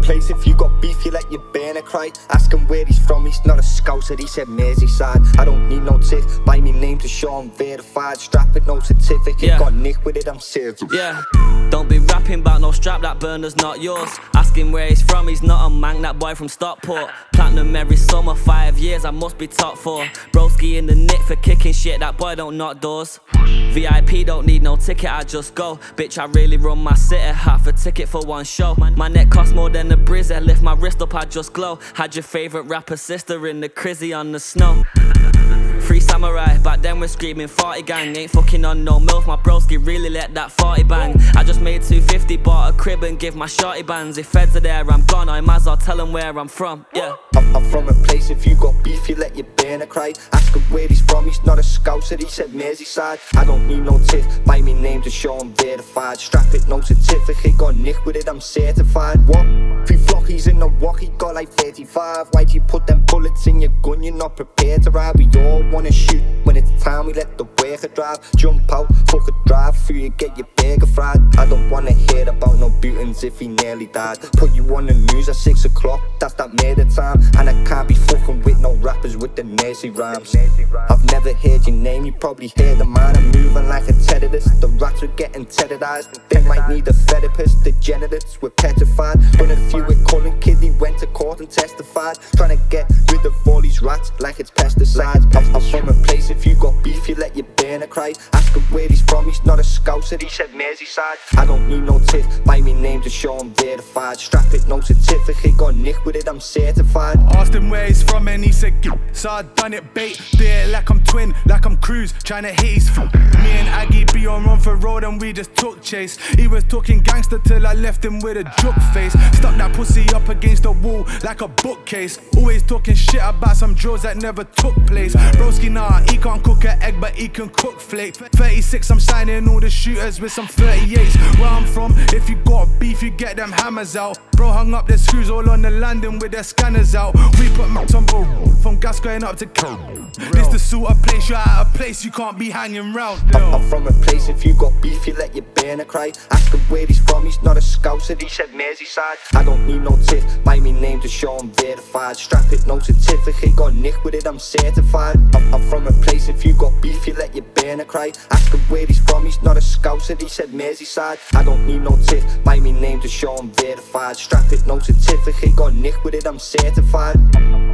place. If you got beef, you let your burner cry. Ask him where he's from, he's not a Scouser, he said Merseyside. I don't need no tip, buy me name to show I'm verified. Strap it, no certificate, got nick with it, I'm serious. Yeah, don't be rapping about no strap, that burner's not yours. Ask him where he's from, he's not a mank, that boy from Stockport. Platinum every summer, 5 years, I must be top 4. Broski in the nick for kicking shit, that boy don't knock doors. VIP don't need no ticket, I just go. Bitch, I really run my city, half a ticket for one show. My neck costs more than a brizzy, lift my wrist up, I just glow. Had your favourite rapper sister in the crizzy on the snow. Free samurai, back then we're screaming 40 gang. Ain't fucking on no milk, my broski really let that 40 bang. I just made 250, bought a crib and give my shorty bands. If feds are there, I'm gone, I might as well tell them where I'm from, yeah. I'm from a place, if you got beef, you let your burner cry. Ask him where he's from, he's not a Scouser, he said Merseyside. I don't need no tip, buy me name to show I'm verified. Strap it, no certificate, got nick with it, I'm certified. What? 3 flockies in the walkie, got like 35. Why'd you put them bullets in your gun, you're not prepared to ride? We all wanna shoot, when it's time we let the worker drive. Jump out, fuck a drive through, you get your burger fried. I don't wanna hear about no Butons if he nearly died. Put you on the news at 6 o'clock, that's that murder time. And I can't be fucking with no rappers with the nasty rhymes. I've never heard your name, you probably heard the man. I'm moving like a terrorist, the rats were getting terrorized. They might need a therapist, the genitors were petrified. When a few with Cullen Kid, he went to court and testified. Trying to get rid of all these rats like it's pesticides. I'm from a place, if you got beef, you let your burner cry. Ask him where he's from, he's not a Scouser, he said Merseyside. I don't need no tip, buy me name to show I'm verified. Strap it, no certificate, got nick with it, I'm certified. Asked him where he's from and he said Gip. So I done it bait, do it like I'm twin, like I'm Cruz, trying to hit his foot. Me and Aggie be on run for road and we just took chase. He was talking gangster till I left him with a joke face. Stuck that pussy up against the wall like a bookcase. Always talking shit about some drills that never took place. Broski, nah, he can't cook an egg but he can cook flake. 36, I'm signing all the shooters with some 38s. Where I'm from, if you got beef, you get them hammers out. Bro hung up the screws all on the landing with their scanners out. We put max on bro, from gas going up to kill. This the sort of place you're at a place you can't be hanging round. I'm from a place, if you got beef, you let your burner cry. Ask him where he's from, he's not a Scouser, he said Merseyside. I don't need no tip, buy me name to show I'm verified. Strap it, no certificate, got nick with it, I'm certified. I'm from a place, if you got beef, you let your burner cry. Ask him where he's from, he's not a Scouser, he said Merseyside. I don't need no tip, buy me name to show I'm verified. Strap it, no certificate, got nick with it, I'm certified.